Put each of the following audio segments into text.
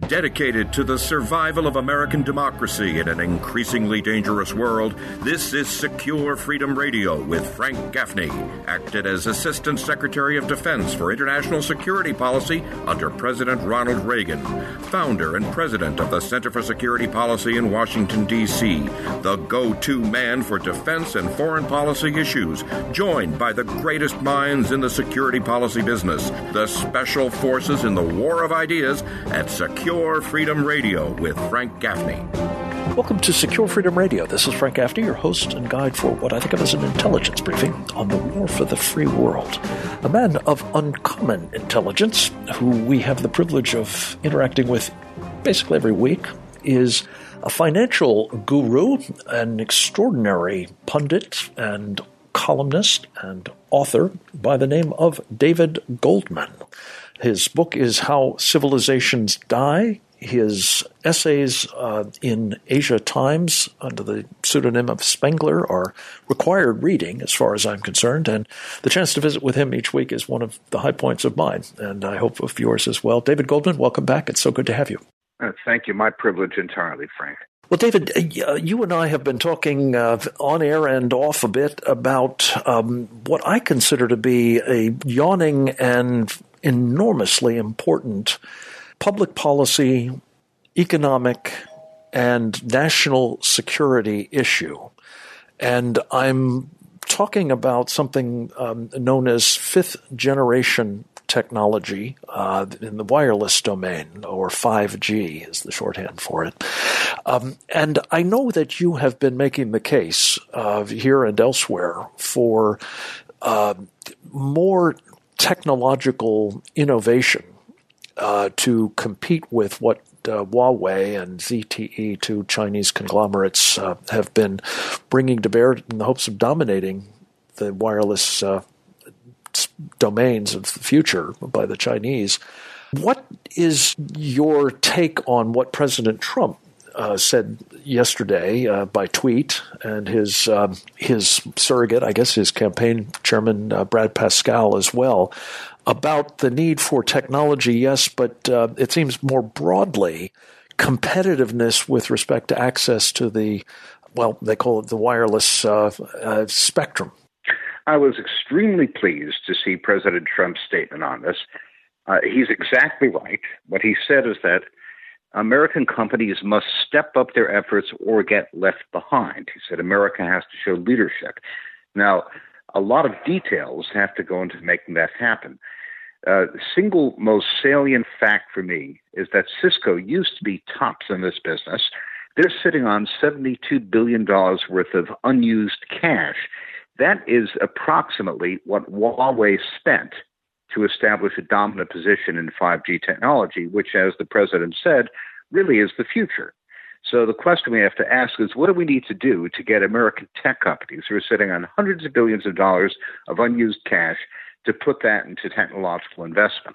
Dedicated to the survival of American democracy in an increasingly dangerous world, this is Secure Freedom Radio with Frank Gaffney, acted as Assistant Secretary of Defense for International Security Policy under President Ronald Reagan, founder and president of the Center for Security Policy in Washington, D.C., the go-to man for defense and foreign policy issues, joined by the greatest minds in the security policy business, the special forces in the war of ideas at Secure Freedom Radio with Frank Gaffney. Welcome to Secure Freedom Radio. This is Frank Gaffney, your host and guide for what I think of as an intelligence briefing on the war for the free world. A man of uncommon intelligence, who we have the privilege of interacting with basically every week, is a financial guru, an extraordinary pundit and columnist and author by the name of David Goldman. His book is How Civilizations Die. His essays in Asia Times under the pseudonym of Spengler are required reading as far as I'm concerned, and the chance to visit with him each week is one of the high points of mine, and I hope of yours as well. David Goldman, welcome back. It's so good to have you. Thank you. My privilege entirely, Frank. Well, David, you and I have been talking on air and off a bit about what I consider to be a yawning and enormously important public policy, economic, and national security issue. And I'm talking about something known as fifth generation technology in the wireless domain, or 5G is the shorthand for it. And I know that you have been making the case here and elsewhere for more technological innovation to compete with what Huawei and ZTE, two Chinese conglomerates, have been bringing to bear in the hopes of dominating the wireless domains of the future by the Chinese. What is your take on what President Trump said yesterday by tweet, and his surrogate, I guess his campaign chairman, Brad Pascal, as well, about the need for technology, yes, but it seems more broadly, competitiveness with respect to access to the, well, they call it the wireless spectrum? I was extremely pleased to see President Trump's statement on this. He's exactly right. What he said is that American companies must step up their efforts or get left behind. He said America has to show leadership. Now, a lot of details have to go into making that happen. The single most salient fact for me is that Cisco used to be tops in this business. They're sitting on $72 billion worth of unused cash. That is approximately what Huawei spent to establish a dominant position in 5G technology, which, as the president said, really is the future. So the question we have to ask is, what do we need to do to get American tech companies who are sitting on hundreds of billions of dollars of unused cash to put that into technological investment?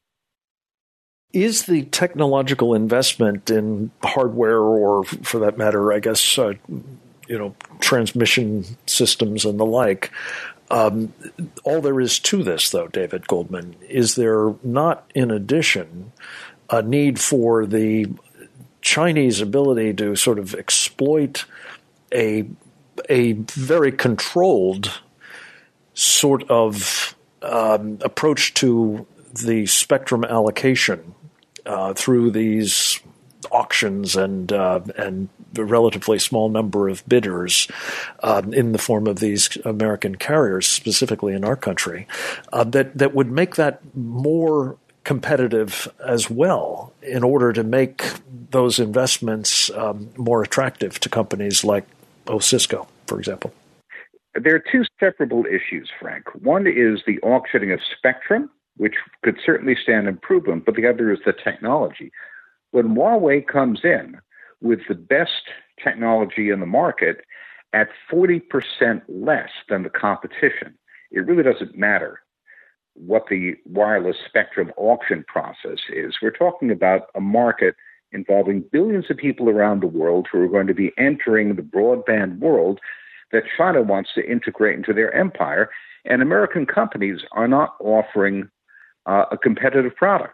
Is the technological investment in hardware, or for that matter, I guess, transmission systems and the like, all there is to this, though, David Goldman, is there not, in addition, a need for the Chinese ability to sort of exploit a very controlled sort of approach to the spectrum allocation through these auctions and a relatively small number of bidders in the form of these American carriers, specifically in our country, that would make that more competitive as well in order to make those investments more attractive to companies like Cisco, for example? There are two separable issues, Frank. One is the auctioning of spectrum, which could certainly stand improvement, but the other is the technology. When Huawei comes in with the best technology in the market at 40% less than the competition, it really doesn't matter what the wireless spectrum auction process is. We're talking about a market involving billions of people around the world who are going to be entering the broadband world that China wants to integrate into their empire, and American companies are not offering a competitive product.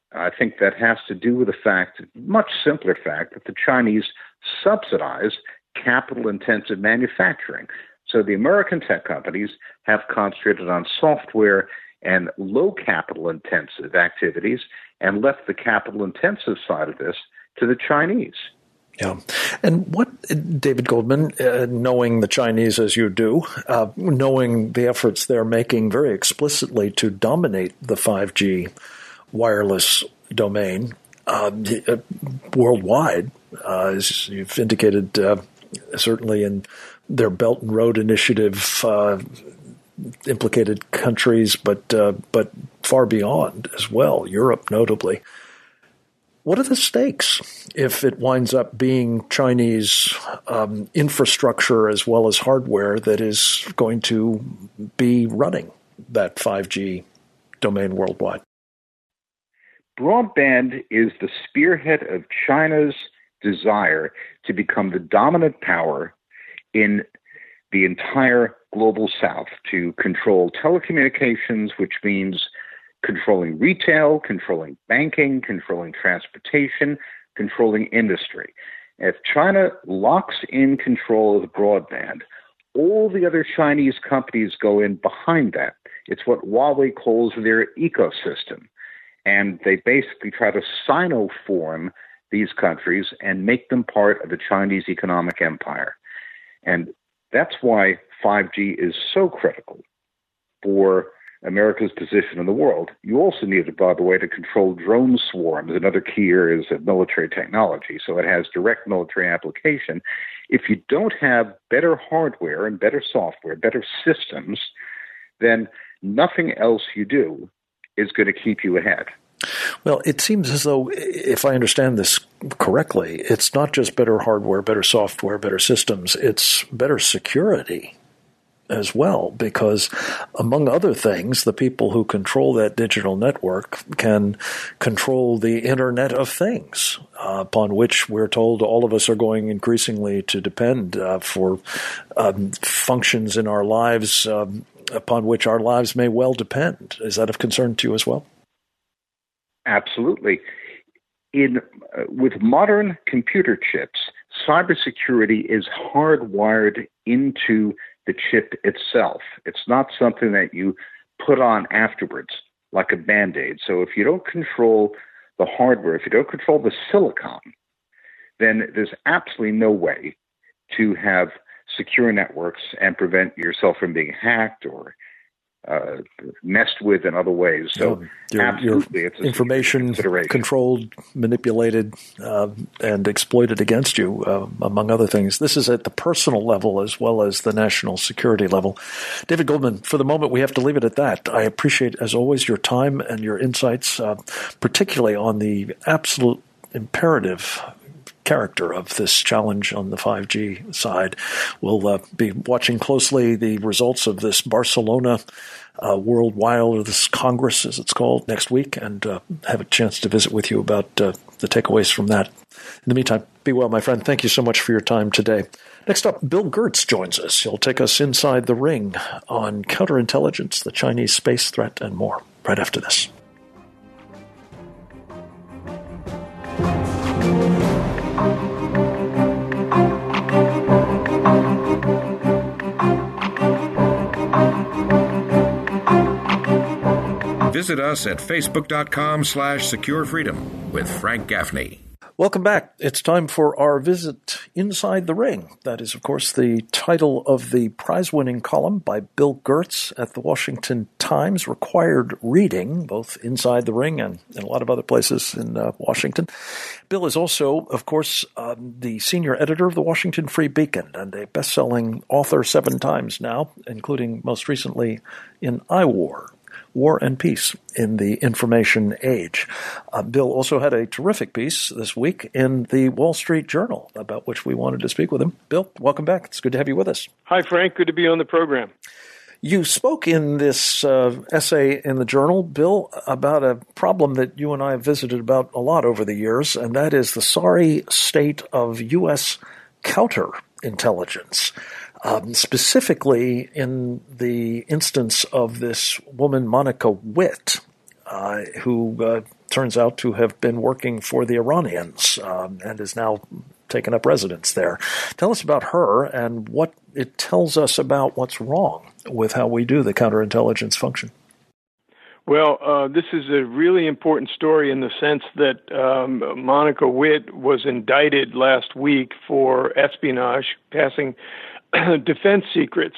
I think that has to do with the fact, much simpler fact, that the Chinese subsidize capital-intensive manufacturing. So the American tech companies have concentrated on software and low capital-intensive activities and left the capital-intensive side of this to the Chinese. Yeah. And what, David Goldman, knowing the Chinese as you do, knowing the efforts they're making very explicitly to dominate the 5G wireless domain worldwide, as you've indicated, certainly in their Belt and Road Initiative implicated countries, but far beyond as well, Europe notably. What are the stakes if it winds up being Chinese infrastructure as well as hardware that is going to be running that 5G domain worldwide? Broadband is the spearhead of China's desire to become the dominant power in the entire global south, to control telecommunications, which means controlling retail, controlling banking, controlling transportation, controlling industry. If China locks in control of the broadband, all the other Chinese companies go in behind that. It's what Huawei calls their ecosystem. And they basically try to sinoform these countries and make them part of the Chinese economic empire. And that's why 5G is so critical for America's position in the world. You also need it, by the way, to control drone swarms and other key areas of military technology. So it has direct military application. If you don't have better hardware and better software, better systems, then nothing else you do is going to keep you ahead. Well, it seems as though, if I understand this correctly, it's not just better hardware, better software, better systems, it's better security as well, because among other things, the people who control that digital network can control the Internet of Things, upon which we're told all of us are going increasingly to depend for functions in our lives upon which our lives may well depend. Is that of concern to you as well? Absolutely. With modern computer chips, cybersecurity is hardwired into the chip itself. It's not something that you put on afterwards, like a Band-Aid. So if you don't control the hardware, if you don't control the silicon, then there's absolutely no way to have secure networks and prevent yourself from being hacked or messed with in other ways. So absolutely, it's information controlled, manipulated, and exploited against you, among other things. This is at the personal level as well as the national security level. David Goldman, for the moment, we have to leave it at that. I appreciate, as always, your time and your insights, particularly on the absolute imperative character of this challenge on the 5G side. We'll be watching closely the results of this Barcelona World Wireless Congress, as it's called, next week, and have a chance to visit with you about the takeaways from that. In the meantime, be well, my friend. Thank you so much for your time today. Next up, Bill Gertz joins us. He'll take us inside the ring on counterintelligence, the Chinese space threat, and more right after this. Visit us at facebook.com/securefreedom with Frank Gaffney. Welcome back. It's time for our visit inside the ring. That is, of course, the title of the prize-winning column by Bill Gertz at the Washington Times, required reading, both inside the ring and in a lot of other places in Washington. Bill is also, of course, the senior editor of the Washington Free Beacon and a best-selling author 7 times now, including most recently in iWar, War and Peace in the Information Age. Bill also had a terrific piece this week in the Wall Street Journal, about which we wanted to speak with him. Bill, welcome back. It's good to have you with us. Hi, Frank. Good to be on the program. You spoke in this essay in the Journal, Bill, about a problem that you and I have visited about a lot over the years, and that is the sorry state of U.S. counterintelligence. Specifically in the instance of this woman, Monica Witt, who turns out to have been working for the Iranians and is now taken up residence there. Tell us about her and what it tells us about what's wrong with how we do the counterintelligence function. Well, this is a really important story in the sense that Monica Witt was indicted last week for espionage, passing defense secrets.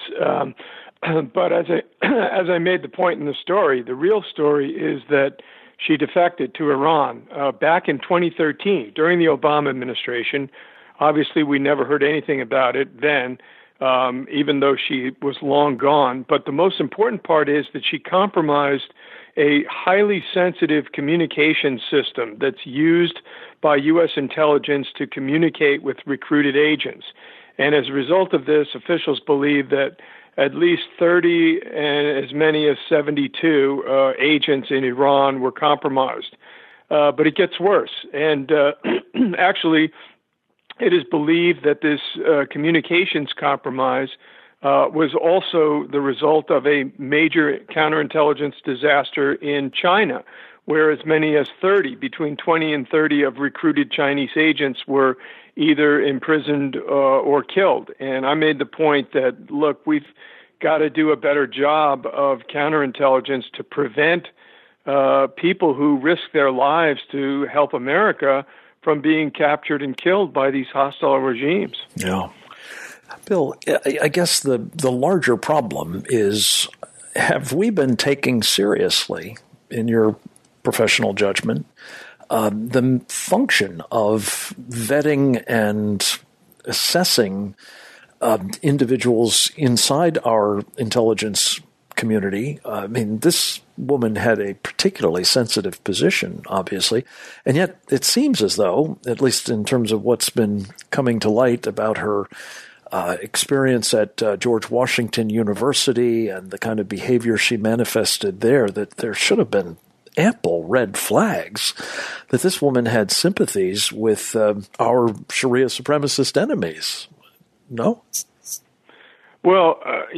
But as I made the point in the story, the real story is that she defected to Iran back in 2013 during the Obama administration. Obviously, we never heard anything about it then, even though she was long gone. But the most important part is that she compromised a highly sensitive communication system that's used by U.S. intelligence to communicate with recruited agents. And as a result of this, officials believe that at least 30 and as many as 72 agents in Iran were compromised. But it gets worse. And actually, it is believed that this communications compromise was also the result of a major counterintelligence disaster in China, where as many as between 20 and 30 of recruited Chinese agents were either imprisoned or killed. And I made the point that, look, we've got to do a better job of counterintelligence to prevent people who risk their lives to help America from being captured and killed by these hostile regimes. Yeah. Bill, I guess the larger problem is, have we been taking seriously, in your professional judgment, the function of vetting and assessing individuals inside our intelligence community? I mean, this woman had a particularly sensitive position, obviously, and yet it seems as though, at least in terms of what's been coming to light about her experience at George Washington University and the kind of behavior she manifested there, that there should have been ample red flags that this woman had sympathies with our Sharia supremacist enemies. No? Well,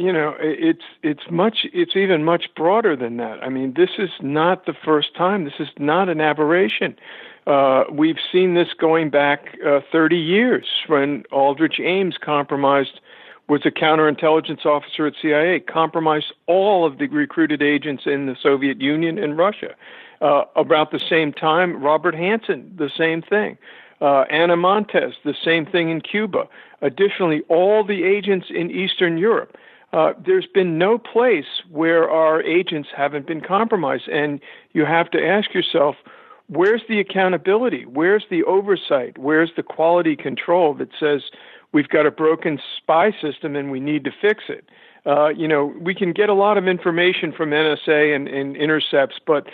it's even much broader than that. I mean, this is not the first time. This is not an aberration. We've seen this going back 30 years when Aldrich Ames was a counterintelligence officer at CIA, compromised all of the recruited agents in the Soviet Union and Russia. About the same time, Robert Hansen, the same thing. Ana Montes, the same thing in Cuba. Additionally, all the agents in Eastern Europe. There's been no place where our agents haven't been compromised. And you have to ask yourself, where's the accountability? Where's the oversight? Where's the quality control that says we've got a broken spy system and we need to fix it? We can get a lot of information from NSA and intercepts, but,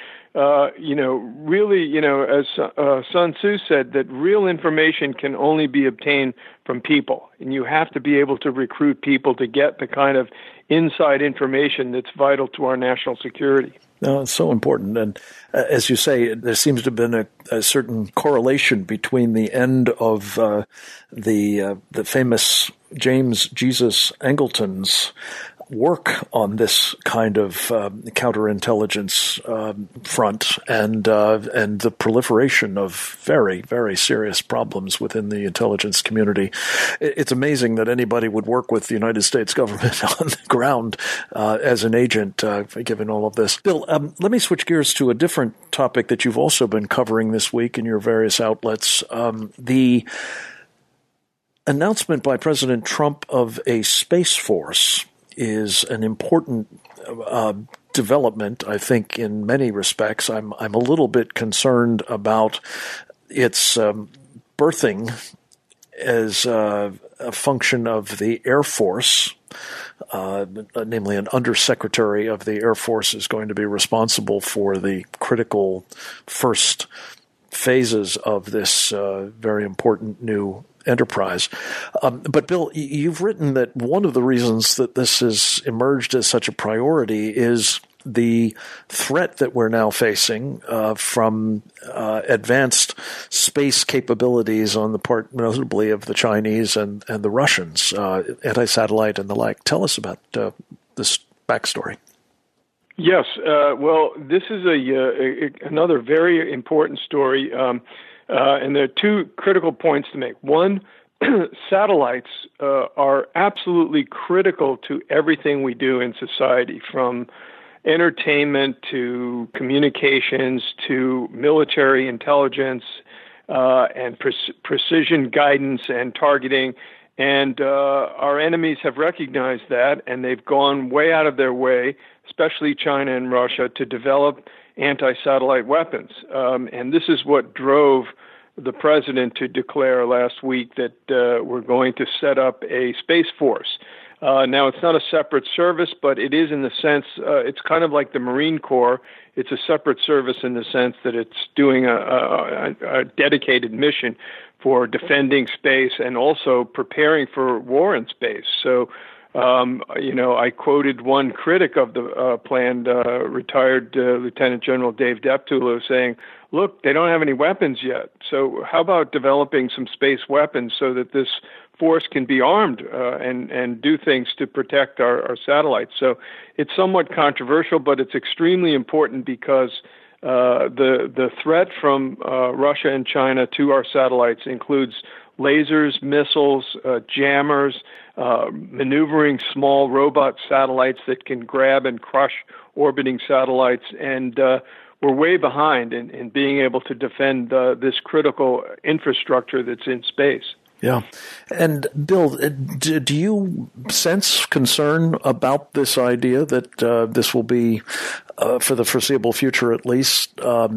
really, as Sun Tzu said, that real information can only be obtained from people. And you have to be able to recruit people to get the kind of inside information that's vital to our national security. No, it's so important. And as you say, there seems to have been a certain correlation between the end of the famous James Jesus Angleton's work on this kind of counterintelligence front and the proliferation of very, very serious problems within the intelligence community. It's amazing that anybody would work with the United States government on the ground as an agent, given all of this. Bill, let me switch gears to a different topic that you've also been covering this week in your various outlets. The announcement by President Trump of a Space Force is an important development, I think, in many respects. I'm a little bit concerned about its birthing as a function of the Air Force. Namely, an undersecretary of the Air Force is going to be responsible for the critical first phases of this very important new enterprise. But Bill, you've written that one of the reasons that this has emerged as such a priority is the threat that we're now facing from advanced space capabilities on the part, notably, of the Chinese and the Russians, anti-satellite and the like. Tell us about this backstory. Yes. Well, this is another very important story, and there are two critical points to make. One, satellites are absolutely critical to everything we do in society, from entertainment to communications to military intelligence and precision guidance and targeting. And our enemies have recognized that, and they've gone way out of their way, especially China and Russia, to develop anti-satellite weapons. And this is what drove the president to declare last week that we're going to set up a space force. Now, it's not a separate service, but it is in the sense, it's kind of like the Marine Corps. It's a separate service in the sense that it's doing a dedicated mission for defending space and also preparing for war in space. So, I quoted one critic of the plan, retired Lieutenant General Dave Deptulo, saying, look, they don't have any weapons yet. So how about developing some space weapons so that this force can be armed and do things to protect our satellites? So it's somewhat controversial, but it's extremely important because the threat from Russia and China to our satellites includes lasers, missiles, jammers, maneuvering small robot satellites that can grab and crush orbiting satellites. And we're way behind in being able to defend this critical infrastructure that's in space. Yeah. And Bill, do you sense concern about this idea that this will be, for the foreseeable future at least,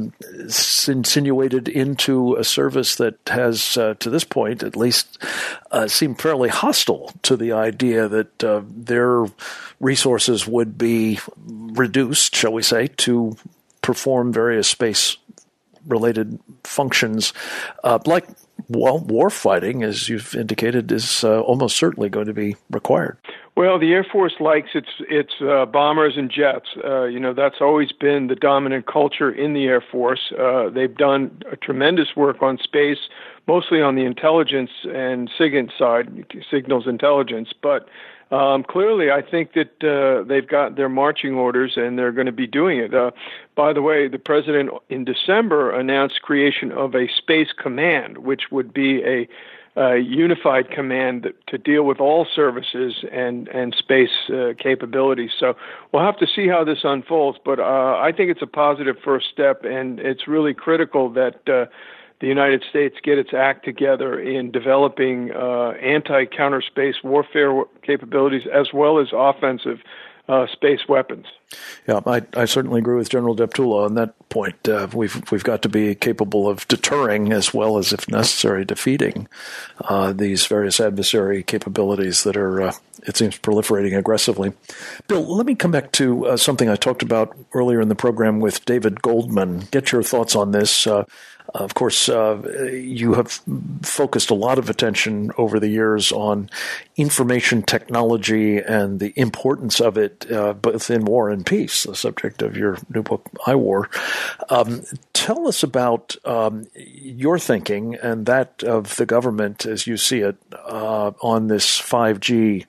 insinuated into a service that has, to this point at least, seemed fairly hostile to the idea that their resources would be reduced, shall we say, to perform various space-related functions, like war fighting, as you've indicated, is almost certainly going to be required. Well, the Air Force likes its bombers and jets. That's always been the dominant culture in the Air Force. They've done a tremendous work on space, mostly on the intelligence and SIGINT side, signals intelligence. But clearly, I think that they've got their marching orders and they're going to be doing it. By the way, the president in December announced creation of a space command, which would be a unified command to deal with all services and space capabilities. So we'll have to see how this unfolds, but I think it's a positive first step, and it's really critical that the United States get its act together in developing anti-counter-space warfare capabilities as well as offensive space weapons. Yeah, I certainly agree with General Deptulo on that point. We've got to be capable of deterring as well as, if necessary, defeating these various adversary capabilities that are, it seems, proliferating aggressively. Bill, let me come back to something I talked about earlier in the program with David Goldman. Get your thoughts on this. Of course, you have focused a lot of attention over the years on information technology and the importance of it, both in war and peace, the subject of your new book, iWar. Tell us about your thinking and that of the government as you see it on this 5G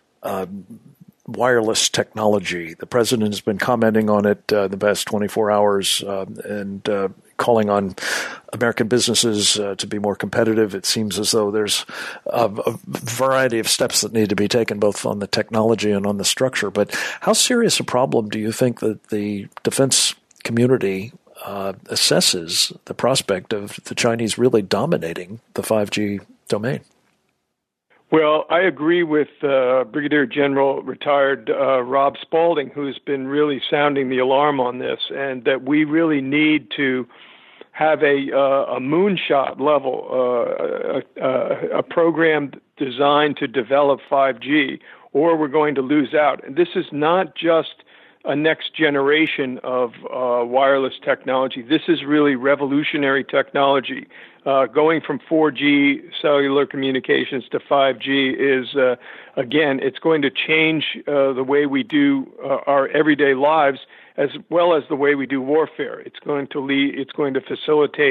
wireless technology. The president has been commenting on it the past 24 hours and calling on American businesses to be more competitive. It seems as though there's a variety of steps that need to be taken, both on the technology and on the structure. But how serious a problem do you think that the defense community assesses the prospect of the Chinese really dominating the 5G domain? Well, I agree with Brigadier General retired Rob Spaulding, who's been really sounding the alarm on this, and that we really need to have a moonshot level, a program designed to develop 5G, or we're going to lose out. And this is not just a next generation of wireless technology. This is really revolutionary technology. Going from 4G cellular communications to 5G is, again, it's going to change the way we do our everyday lives as well as the way we do warfare. It's going to facilitate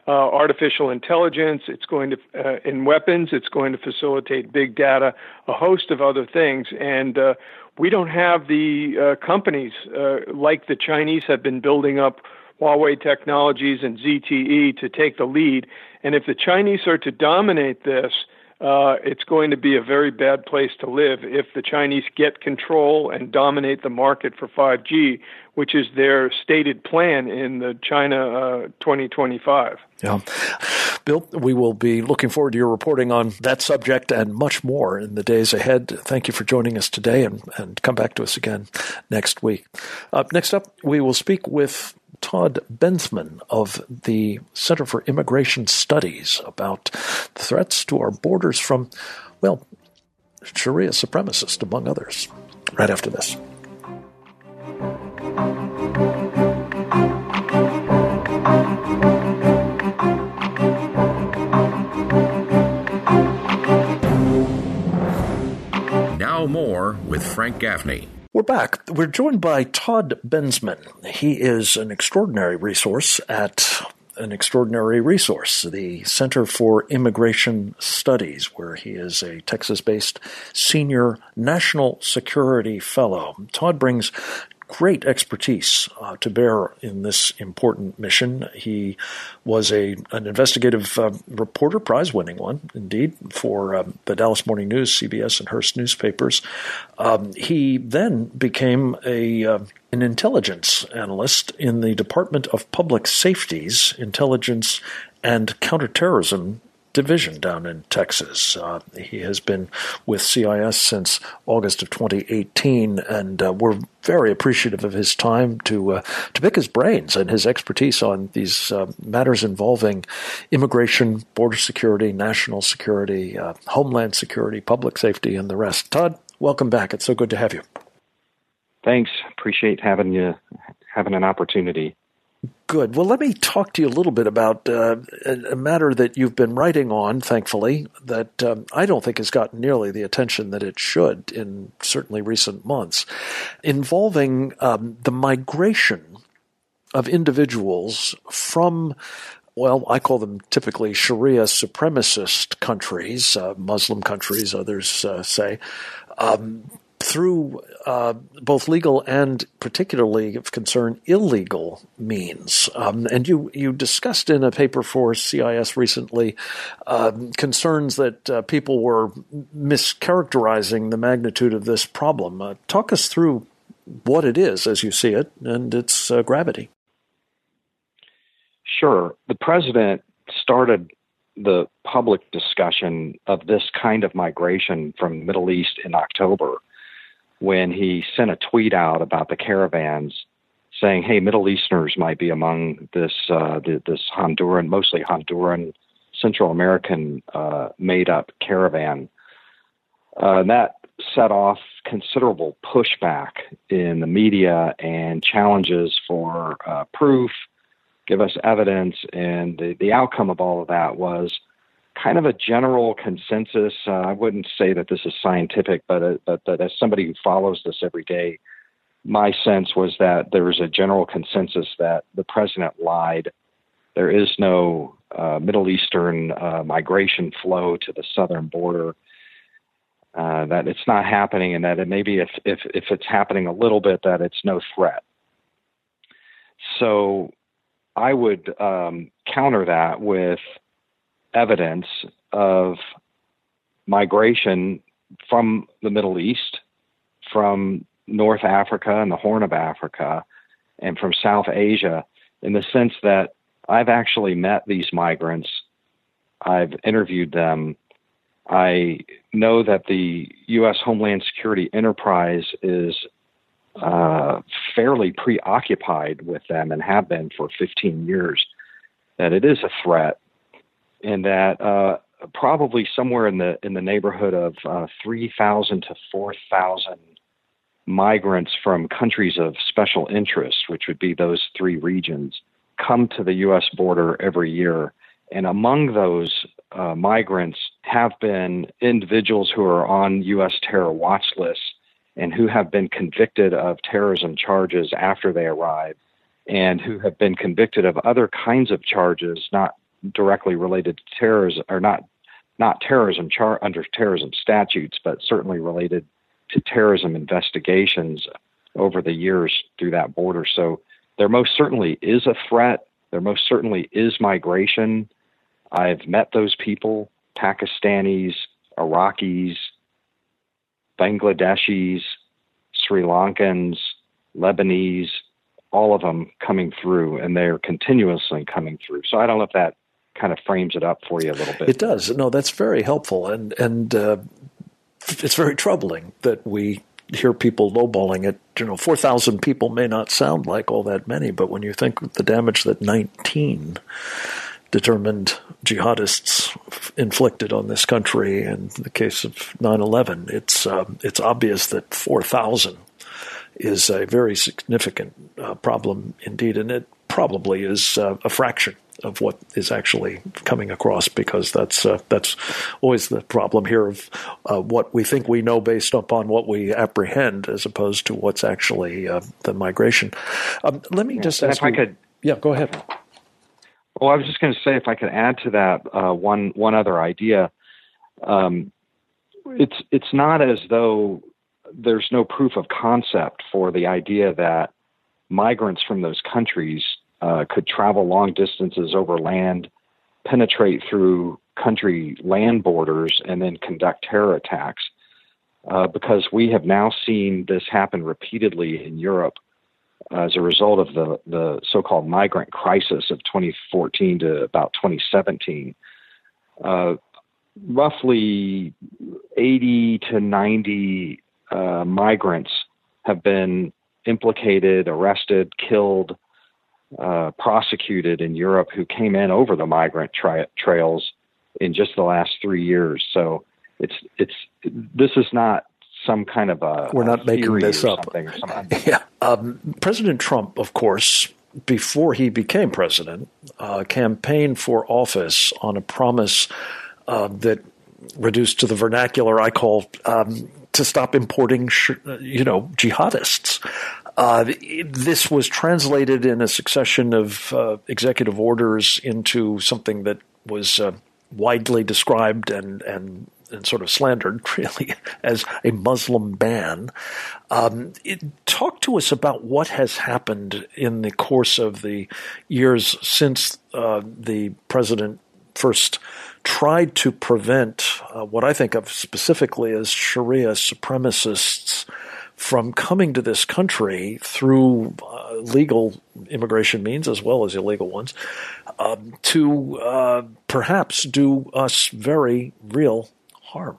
artificial intelligence. It's going to, in weapons, it's going to facilitate big data, a host of other things. And we don't have the companies like the Chinese have been building up Huawei Technologies and ZTE to take the lead. And if the Chinese are to dominate this, it's going to be a very bad place to live if the Chinese get control and dominate the market for 5G, which is their stated plan in the China 2025. Yeah. Bill, we will be looking forward to your reporting on that subject and much more in the days ahead. Thank you for joining us today, and come back to us again next week. Next up, we will speak with Todd Bensman of the Center for Immigration Studies about the threats to our borders from, well, Sharia supremacists, among others, right after this. Now more with Frank Gaffney. We're back. We're joined by Todd Bensman. He is an extraordinary resource at the Center for Immigration Studies, where he is a Texas-based senior national security fellow. Todd brings great expertise to bear in this important mission. He was an investigative reporter, prize-winning one, indeed, for the Dallas Morning News, CBS, and Hearst newspapers. He then became an intelligence analyst in the Department of Public Safety's Intelligence and Counterterrorism Division down in Texas. He has been with CIS since August of 2018, and we're very appreciative of his time to pick his brains and his expertise on these matters involving immigration, border security, national security, homeland security, public safety, and the rest. Todd, welcome back. It's so good to have you. Thanks. Appreciate having an opportunity. Good. Well, let me talk to you a little bit about a matter that you've been writing on, thankfully, that I don't think has gotten nearly the attention that it should in certainly recent months, involving the migration of individuals from, well, I call them typically Sharia supremacist countries, Muslim countries, others say, through both legal and, particularly of concern, illegal means. And you discussed in a paper for CIS recently concerns that people were mischaracterizing the magnitude of this problem. Talk us through what it is as you see it and its gravity. Sure. The president started the public discussion of this kind of migration from the Middle East in October, when he sent a tweet out about the caravans saying, hey, Middle Easterners might be among this Honduran, mostly Honduran, Central American made-up caravan. That set off considerable pushback in the media and challenges for proof, give us evidence, and the outcome of all of that was kind of a general consensus. I wouldn't say that this is scientific, but as somebody who follows this every day, my sense was that there was a general consensus that the president lied. There is no Middle Eastern migration flow to the southern border, that it's not happening, and that it maybe if it's happening a little bit, that it's no threat. So I would counter that with evidence of migration from the Middle East, from North Africa and the Horn of Africa, and from South Asia, in the sense that I've actually met these migrants. I've interviewed them. I know that the U.S. Homeland Security enterprise is fairly preoccupied with them and have been for 15 years, that it is a threat, and that probably somewhere in the neighborhood of 3,000 to 4,000 migrants from countries of special interest, which would be those three regions, come to the U.S. border every year. And among those migrants have been individuals who are on U.S. terror watch lists and who have been convicted of terrorism charges after they arrive, and who have been convicted of other kinds of charges, not directly related to terrorism, or not terrorism under terrorism statutes, but certainly related to terrorism investigations over the years through that border. So there most certainly is a threat. There most certainly is migration. I've met those people, Pakistanis, Iraqis, Bangladeshis, Sri Lankans, Lebanese, all of them coming through, and they're continuously coming through. So I don't know if that kind of frames it up for you a little bit. It does. No, that's very helpful. And it's very troubling that we hear people lowballing it. 4,000 people may not sound like all that many, but when you think of the damage that 19 determined jihadists inflicted on this country, and in the case of 9/11, it's obvious that 4,000 is a very significant problem indeed, and it probably is a fraction of what is actually coming across, because that's always the problem here of what we think we know based upon what we apprehend, as opposed to what's actually the migration. Let me just ask you. Yeah, go ahead. Well, I was just going to say, if I could add to that one other idea, it's not as though there's no proof of concept for the idea that migrants from those countries could travel long distances over land, penetrate through country land borders, and then conduct terror attacks. Because we have now seen this happen repeatedly in Europe as a result of the so-called migrant crisis of 2014 to about 2017. Roughly 80 to 90 migrants have been implicated, arrested, killed, prosecuted in Europe, who came in over the migrant trails in just the last 3 years. So this is not some kind of we're not making this up. Yeah. President Trump, of course, before he became president, campaigned for office on a promise that, reduced to the vernacular I call, to stop importing, jihadists. This was translated in a succession of executive orders into something that was widely described and sort of slandered, really, as a Muslim ban. Talk to us about what has happened in the course of the years since the president first tried to prevent what I think of specifically as Sharia supremacists from coming to this country through legal immigration means as well as illegal ones, to perhaps do us very real harm.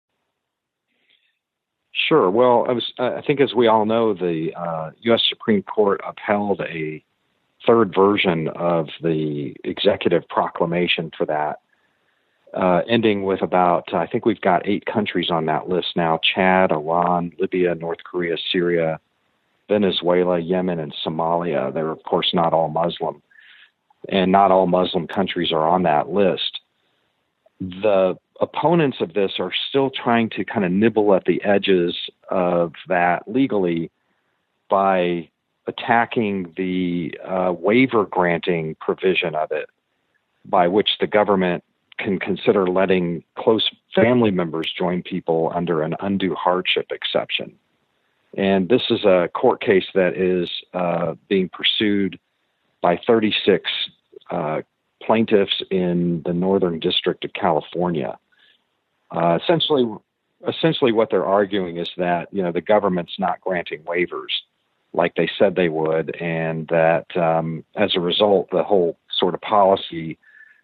Sure. Well, I think, as we all know, the U.S. Supreme Court upheld a third version of the executive proclamation for that, ending with I think we've got 8 countries on that list now: Chad, Iran, Libya, North Korea, Syria, Venezuela, Yemen, and Somalia. They're, of course, not all Muslim, and not all Muslim countries are on that list. The opponents of this are still trying to kind of nibble at the edges of that legally by attacking the waiver granting provision of it, by which the government can consider letting close family members join people under an undue hardship exception. And this is a court case that is being pursued by 36 plaintiffs in the Northern District of California. Essentially what they're arguing is that, the government's not granting waivers like they said they would, and that as a result, the whole sort of policy,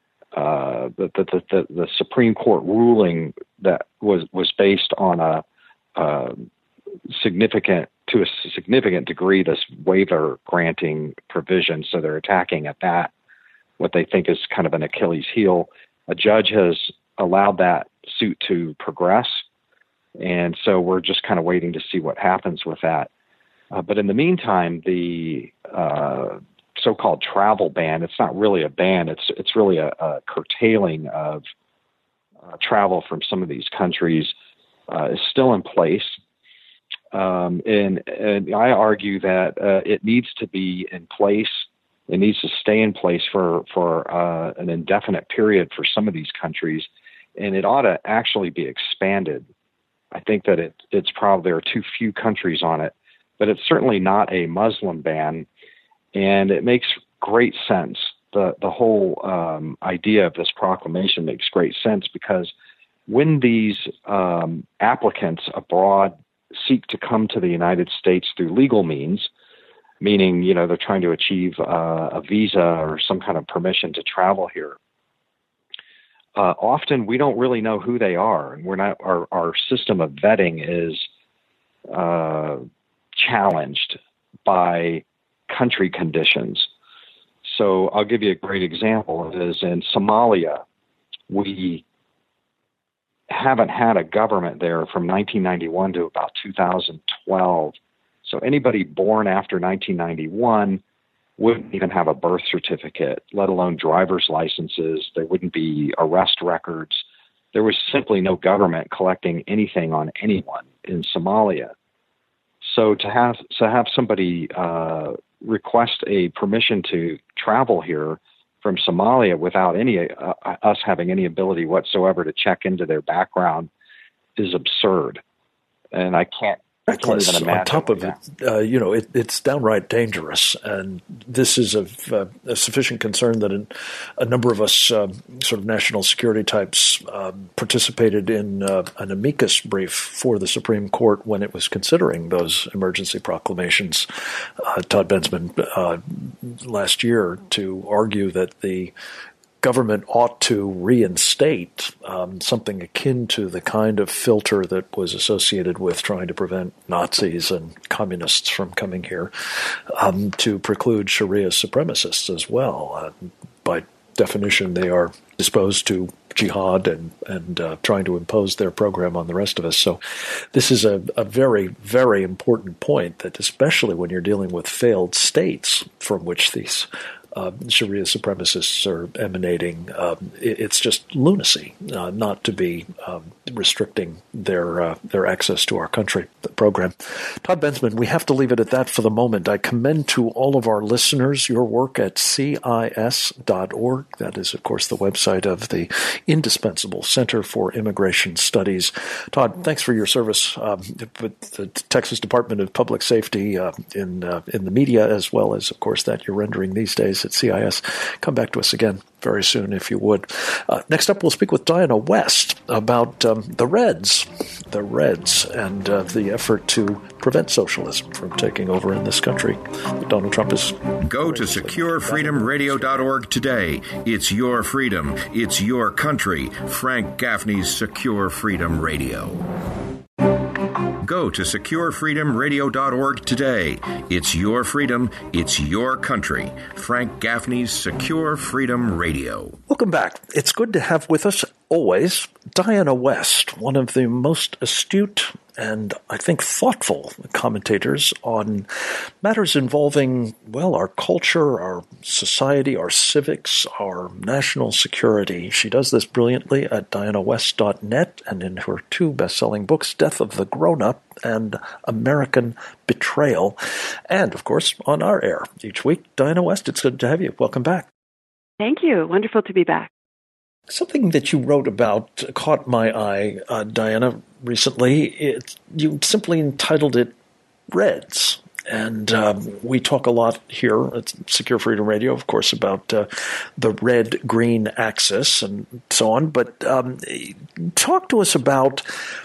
the Supreme Court ruling that was based on a significant degree, this waiver granting provision. So they're attacking at that, what they think is kind of an Achilles heel. A judge has allowed that suit to progress, and so we're just kind of waiting to see what happens with that. But in the meantime, the so-called travel ban, it's not really a ban, it's really a curtailing of travel from some of these countries, is still in place. And I argue that it needs to be in place It needs to stay in place for an indefinite period for some of these countries, and it ought to actually be expanded. I think that it's probably there are too few countries on it, but it's certainly not a Muslim ban, and it makes great sense. The whole idea of this proclamation makes great sense, because when these applicants abroad seek to come to the United States through legal means, meaning, they're trying to achieve a visa or some kind of permission to travel here, often we don't really know who they are, and we're not. Our system of vetting is challenged by country conditions. So I'll give you a great example. It is in Somalia. We haven't had a government there from 1991 to about 2012. So anybody born after 1991 wouldn't even have a birth certificate, let alone driver's licenses. There wouldn't be arrest records. There was simply no government collecting anything on anyone in Somalia. So to have somebody request a permission to travel here from Somalia without us having any ability whatsoever to check into their background is absurd. And I can't even imagine. On top of it, it's downright dangerous, and this is of a sufficient concern that a number of us sort of national security types participated in an amicus brief for the Supreme Court when it was considering those emergency proclamations. Todd Bensman last year to argue that the government ought to reinstate something akin to the kind of filter that was associated with trying to prevent Nazis and communists from coming here, to preclude Sharia supremacists as well. By definition, they are disposed to jihad and trying to impose their program on the rest of us. So this is a very, very important point, that especially when you're dealing with failed states from which these Sharia supremacists are emanating, it's just lunacy not to be restricting their access to our country program. Todd Bensman, we have to leave it at that for the moment. I commend to all of our listeners your work at CIS.org. That is, of course, the website of the indispensable Center for Immigration Studies. Todd, thanks for your service with the Texas Department of Public Safety in the media, as well as, of course, that you're rendering these days at CIS. Come back to us again very soon, if you would. Next up, we'll speak with Diana West about the Reds, and the effort to prevent socialism from taking over in this country. Donald Trump is... Go to SecureFreedomRadio.org today. It's your freedom. It's your country. Frank Gaffney's Secure Freedom Radio. Go to SecureFreedomRadio.org today. It's your freedom. It's your country. Frank Gaffney's Secure Freedom Radio. Welcome back. It's good to have with us, always, Diana West, one of the most astute and, I think, thoughtful commentators on matters involving, well, our culture, our society, our civics, our national security. She does this brilliantly at dianawest.net and in her two best-selling books, Death of the Grown-Up and American Betrayal, and, of course, on our air each week. Diana West, it's good to have you. Welcome back. Thank you. Wonderful to be back. Something that you wrote about caught my eye, Diana, recently. You simply entitled it Reds. And we talk a lot here at Secure Freedom Radio, of course, about the red-green axis and so on. But talk to us about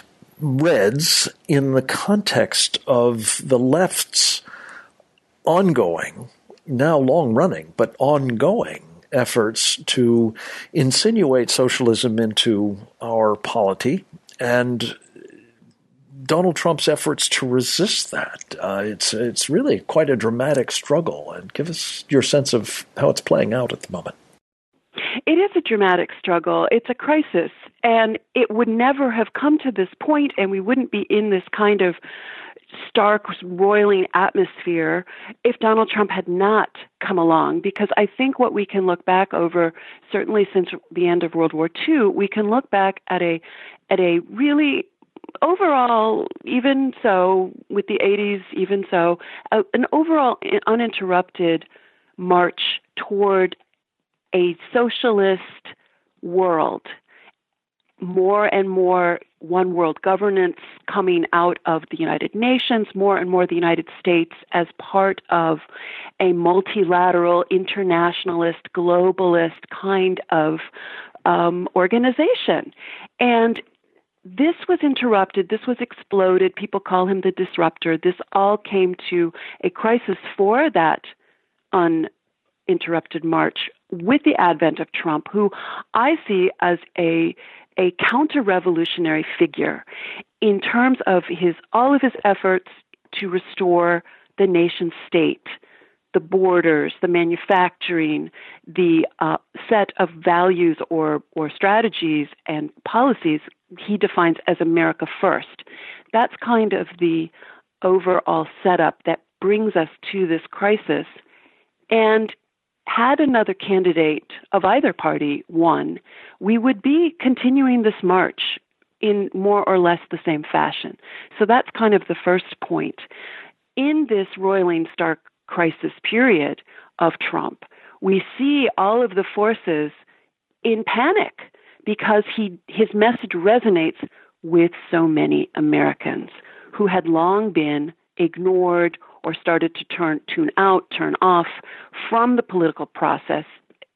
Reds in the context of the left's ongoing, now long-running, but ongoing efforts to insinuate socialism into our polity, and Donald Trump's efforts to resist that. It's really quite a dramatic struggle. And give us your sense of how it's playing out at the moment. It is a dramatic struggle. It's a crisis. And it would never have come to this point, and we wouldn't be in this kind of stark, roiling atmosphere if Donald Trump had not come along. Because I think what we can look back over, certainly since the end of World War II, we can look back at a really overall, even so, with the 80s, even so, an overall uninterrupted march toward a socialist world. More and more one world governance coming out of the United Nations, more and more the United States as part of a multilateral, internationalist, globalist kind of organization. And this was interrupted. This was exploded. People call him the disruptor. This all came to a crisis for that uninterrupted march with the advent of Trump, who I see as a counter-revolutionary figure in terms of all of his efforts to restore the nation state, the borders, the manufacturing, the set of values or strategies and policies he defines as America First. That's kind of the overall setup that brings us to this crisis. And had another candidate of either party won, we would be continuing this march in more or less the same fashion. So that's kind of the first point. In this roiling stark crisis period of Trump, we see all of the forces in panic because his message resonates with so many Americans who had long been ignored or started to turn off from the political process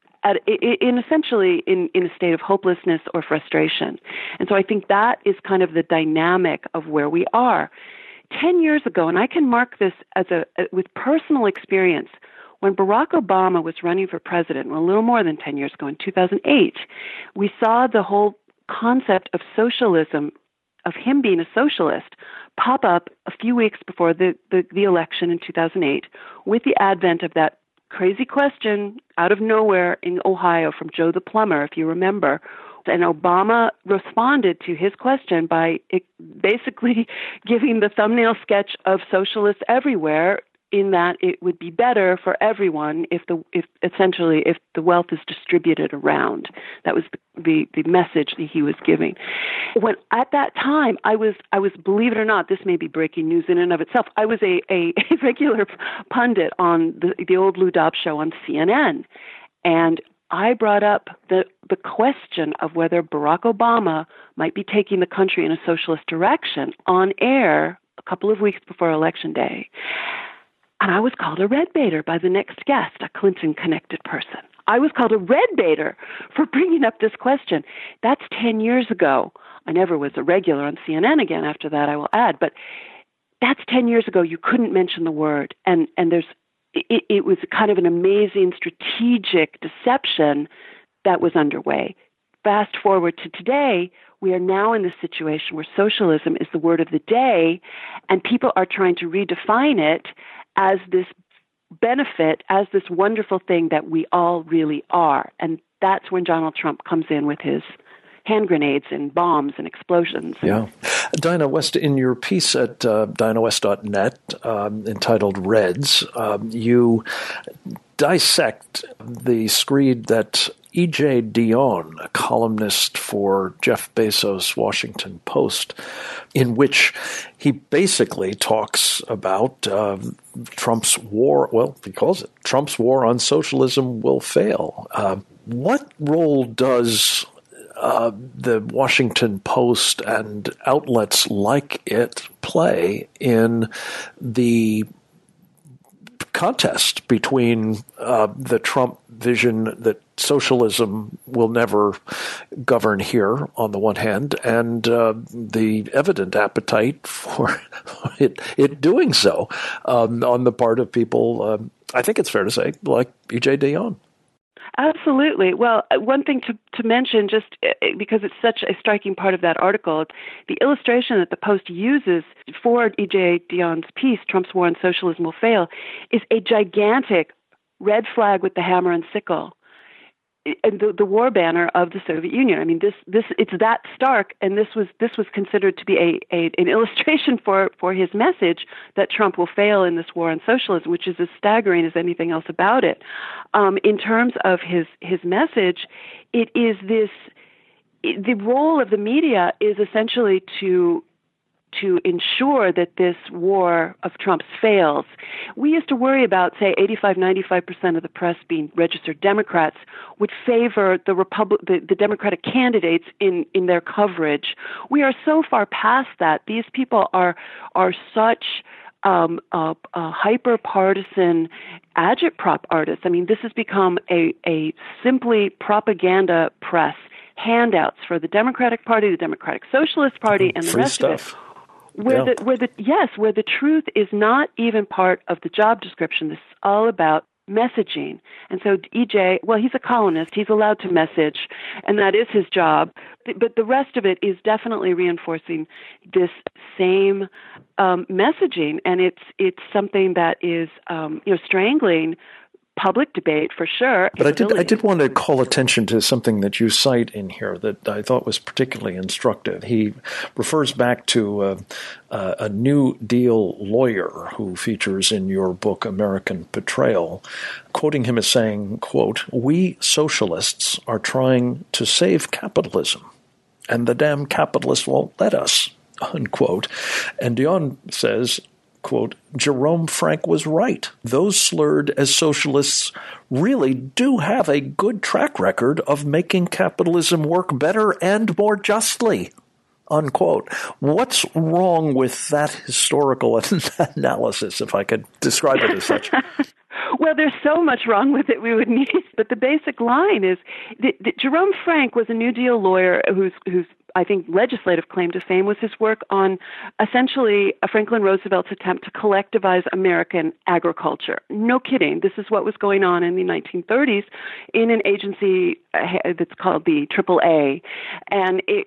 essentially in a state of hopelessness or frustration. And so I think that is kind of the dynamic of where we are. 10 years ago, and I can mark this with personal experience, when Barack Obama was running for president, a little more than 10 years ago, in 2008, we saw the whole concept of socialism, of him being a socialist, pop up a few weeks before the election in 2008 with the advent of that crazy question out of nowhere in Ohio from Joe the plumber, if you remember. And Obama responded to his question by basically giving the thumbnail sketch of socialists everywhere, in that it would be better for everyone if the wealth is distributed around. That was the message that he was giving. When at that time I was believe it or not, this may be breaking news in and of itself, I was a regular pundit on the old Lou Dobbs show on CNN, and I brought up the question of whether Barack Obama might be taking the country in a socialist direction on air a couple of weeks before Election Day. And I was called a red baiter by the next guest, a Clinton-connected person. I was called a red baiter for bringing up this question. That's 10 years ago. I never was a regular on CNN again after that, I will add. But that's 10 years ago. You couldn't mention the word. And it was kind of an amazing strategic deception that was underway. Fast forward to today, we are now in this situation where socialism is the word of the day, and people are trying to redefine it as this benefit, as this wonderful thing that we all really are. And that's when Donald Trump comes in with his hand grenades and bombs and explosions. Yeah. Dinah West, in your piece at dinahwest.net entitled Reds, you dissect the screed that E.J. Dionne, a columnist for Jeff Bezos' Washington Post, in which he basically talks about Trump's war, well, he calls it Trump's war on socialism will fail. What role does the Washington Post and outlets like it play in the contest between the Trump vision that socialism will never govern here on the one hand, and the evident appetite for it doing so on the part of people, I think it's fair to say, like E.J. Dionne. Absolutely. Well, one thing to mention, just because it's such a striking part of that article, the illustration that the Post uses for E.J. Dionne's piece, Trump's War on Socialism Will Fail, is a gigantic red flag with the hammer and sickle, and the war banner of the Soviet Union. I mean, this it's that stark, and this was considered to be an illustration for his message that Trump will fail in this war on socialism, which is as staggering as anything else about it. In terms of his message, it is the role of the media is essentially to to ensure that this war of Trump's fails. We used to worry about, say, 85-95% of the press being registered Democrats would favor the Democratic candidates in their coverage. We are so far past that. These people are such hyper-partisan agitprop artists. I mean, this has become a simply propaganda press, handouts for the Democratic Party, the Democratic Socialist Party, and the free rest stuff. of it. Where the truth is not even part of the job description. This is all about messaging. And so EJ, well, he's a columnist. He's allowed to message, and that is his job. But the rest of it is definitely reinforcing this same messaging, and it's something that is strangling public debate for sure. But I did want to call attention to something that you cite in here that I thought was particularly instructive. He refers back to a New Deal lawyer who features in your book, American Betrayal, quoting him as saying, quote, "We socialists are trying to save capitalism, and the damn capitalists won't let us," unquote. And Dion says, quote, "Jerome Frank was right. Those slurred as socialists really do have a good track record of making capitalism work better and more justly," unquote. What's wrong with that historical analysis, if I could describe it as such? Well, there's so much wrong with it we would need. But the basic line is that Jerome Frank was a New Deal lawyer whose I think legislative claim to fame was his work on essentially Franklin Roosevelt's attempt to collectivize American agriculture. No kidding. This is what was going on in the 1930s in an agency that's called the AAA and the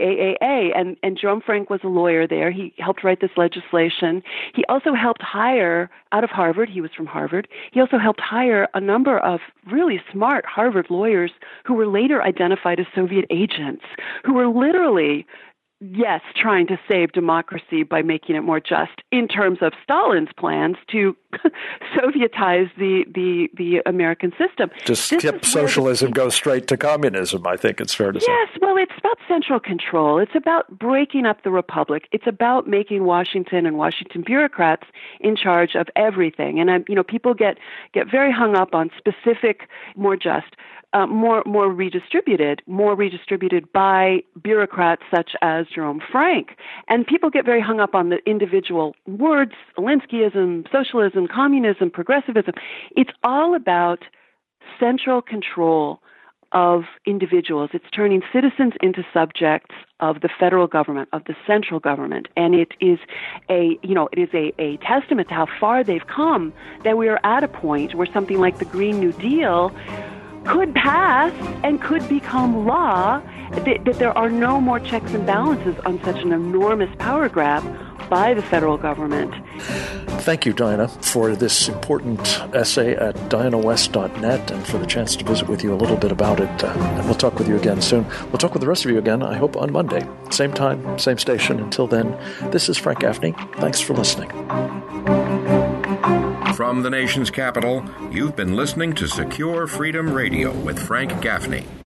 AAA. And Jerome Frank was a lawyer there. He helped write this legislation. He also helped hire, out of Harvard, he was from Harvard, he also helped hire a number of really smart Harvard lawyers who were later identified as Soviet agents, who were literally, yes, trying to save democracy by making it more just in terms of Stalin's plans to Sovietize the American system. To skip socialism, go straight to communism, I think it's fair to say. Yes, well, it's about central control. It's about breaking up the republic. It's about making Washington and Washington bureaucrats in charge of everything. And people get very hung up on specific, more just, more redistributed by bureaucrats such as Jerome Frank. And people get very hung up on the individual words, Alinskyism, socialism, communism, progressivism. It's all about central control of individuals. It's turning citizens into subjects of the federal government, of the central government. And it is a testament to how far they've come that we are at a point where something like the Green New Deal could pass and could become law, that there are no more checks and balances on such an enormous power grab by the federal government. Thank you, Diana, for this important essay at dianawest.net and for the chance to visit with you a little bit about it. And we'll talk with you again soon. We'll talk with the rest of you again, I hope, on Monday. Same time, same station. Until then, this is Frank Gaffney. Thanks for listening. From the nation's capital, you've been listening to Secure Freedom Radio with Frank Gaffney.